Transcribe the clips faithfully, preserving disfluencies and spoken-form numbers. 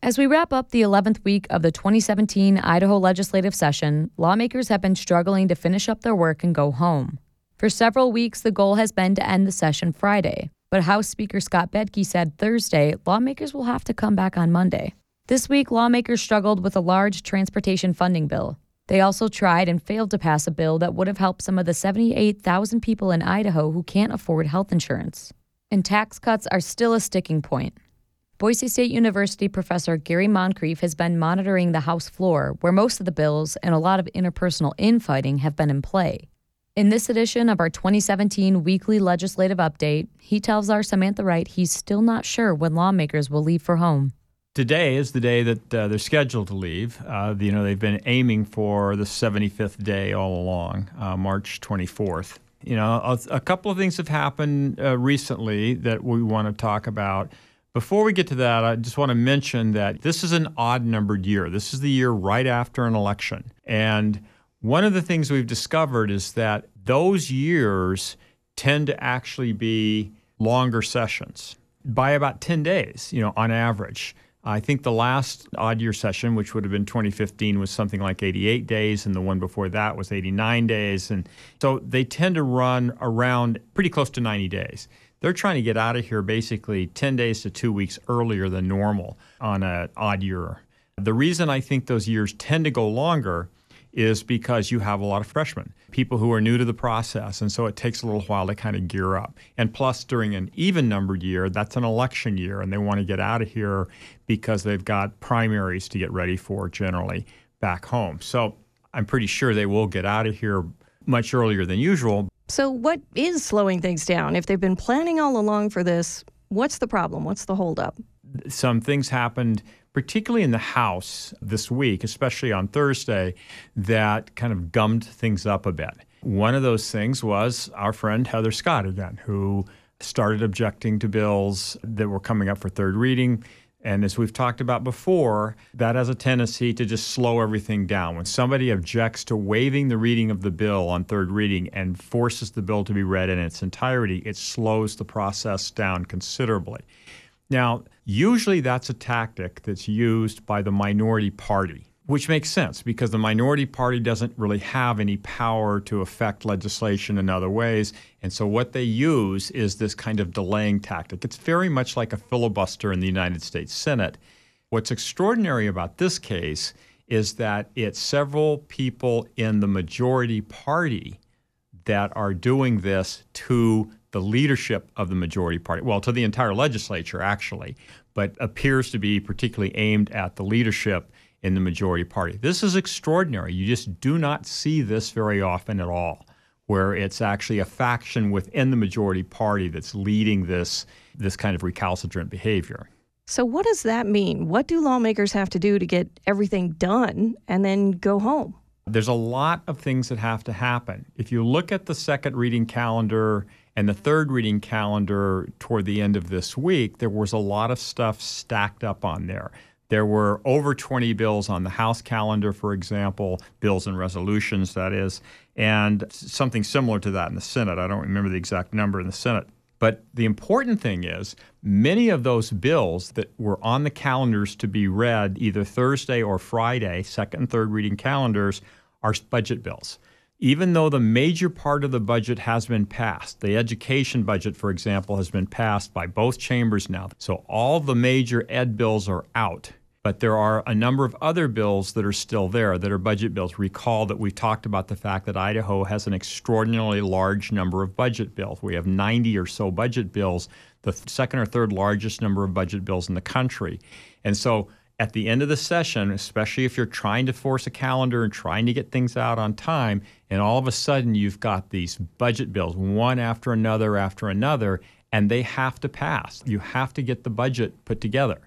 As we wrap up the eleventh week of the twenty seventeen Idaho legislative session, lawmakers have been struggling to finish up their work and go home. For several weeks, the goal has been to end the session Friday, but House Speaker Scott Bedke said Thursday lawmakers will have to come back on Monday. This week, lawmakers struggled with a large transportation funding bill. They also tried and failed to pass a bill that would have helped some of the seventy-eight thousand people in Idaho who can't afford health insurance. And tax cuts are still a sticking point. Boise State University professor Gary Moncrief has been monitoring the House floor, where most of the bills and a lot of interpersonal infighting have been in play. In this edition of our twenty seventeen Weekly Legislative Update, he tells our Samantha Wright he's still not sure when lawmakers will leave for home. Today is the day that uh, they're scheduled to leave. Uh, you know, they've been aiming for the seventy-fifth day all along, uh, March twenty-fourth. You know, a, a couple of things have happened uh, recently that we want to talk about. Before we get to that, I just want to mention that this is an odd-numbered year. This is the year right after an election. And one of the things we've discovered is that those years tend to actually be longer sessions by about ten days, you know, on average. I think the last odd-year session, which would have been twenty fifteen, was something like eighty-eight days, and the one before that was eighty-nine days. And so they tend to run around pretty close to ninety days. They're trying to get out of here basically ten days to two weeks earlier than normal on an odd year. The reason I think those years tend to go longer is because you have a lot of freshmen, people who are new to the process, and so it takes a little while to kind of gear up. And plus, during an even-numbered year, that's an election year, and they want to get out of here because they've got primaries to get ready for generally back home. So I'm pretty sure they will get out of here much earlier than usual. So what is slowing things down? If they've been planning all along for this, what's the problem? What's the holdup? Some things happened, particularly in the House this week, especially on Thursday, that kind of gummed things up a bit. One of those things was our friend Heather Scott again, who started objecting to bills that were coming up for third reading. And as we've talked about before, that has a tendency to just slow everything down. When somebody objects to waiving the reading of the bill on third reading and forces the bill to be read in its entirety, it slows the process down considerably. Now, usually that's a tactic that's used by the minority party, which makes sense because the minority party doesn't really have any power to affect legislation in other ways. And so what they use is this kind of delaying tactic. It's very much like a filibuster in the United States Senate. What's extraordinary about this case is that it's several people in the majority party that are doing this to the leadership of the majority party, well, to the entire legislature, actually, but appears to be particularly aimed at the leadership in the majority party. This is extraordinary. You just do not see this very often at all, where it's actually a faction within the majority party that's leading this, this kind of recalcitrant behavior. So what does that mean? What do lawmakers have to do to get everything done and then go home? There's a lot of things that have to happen. If you look at the second reading calendar and the third reading calendar toward the end of this week, there was a lot of stuff stacked up on there. There were over twenty bills on the House calendar, for example, bills and resolutions, that is, and something similar to that in the Senate. I don't remember the exact number in the Senate. But the important thing is many of those bills that were on the calendars to be read either Thursday or Friday, second and third reading calendars, are budget bills. Even though the major part of the budget has been passed, the education budget, for example, has been passed by both chambers now. So all the major ed bills are out. But there are a number of other bills that are still there that are budget bills. Recall that we've talked about the fact that Idaho has an extraordinarily large number of budget bills. We have ninety or so budget bills, the second or third largest number of budget bills in the country. And so at the end of the session, especially if you're trying to force a calendar and trying to get things out on time, and all of a sudden you've got these budget bills, one after another after another, and they have to pass. You have to get the budget put together.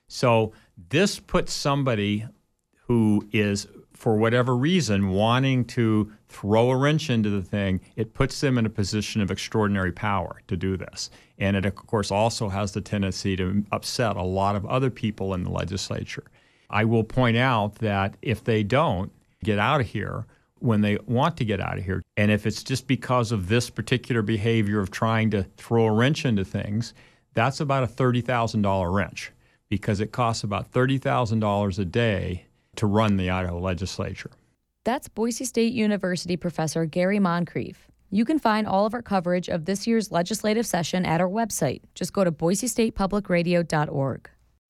So this puts somebody who is, for whatever reason, wanting to throw a wrench into the thing, it puts them in a position of extraordinary power to do this. And it, of course, also has the tendency to upset a lot of other people in the legislature. I will point out that if they don't get out of here when they want to get out of here, and if it's just because of this particular behavior of trying to throw a wrench into things, that's about a thirty thousand dollars wrench. because it costs about thirty thousand dollars a day to run the Idaho legislature. That's Boise State University professor Gary Moncrief. You can find all of our coverage of this year's legislative session at our website. Just go to boise state public radio dot org.